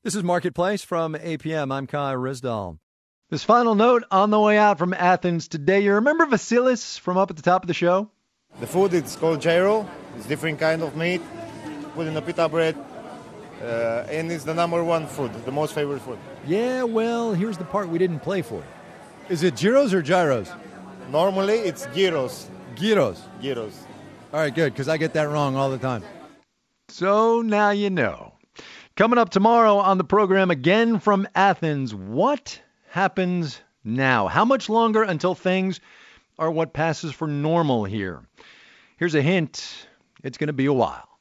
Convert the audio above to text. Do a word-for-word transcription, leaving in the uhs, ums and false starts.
This is Marketplace from A P M. I'm Kai Rizdal. This final note on the way out from Athens today. You remember Vasilis from up at the top of the show? The food is called gyro. It's different kind of meat, put in a pita bread, uh, and it's the number one food, the most favorite food. Yeah, well, here's the part we didn't play for you. Is it gyros or gyros? Normally, it's gyros. Gyros. Gyros. All right, good, because I get that wrong all the time. So now you know. Coming up tomorrow on the program again from Athens, what happens now? How much longer until things are what passes for normal here? Here's a hint. It's going to be a while.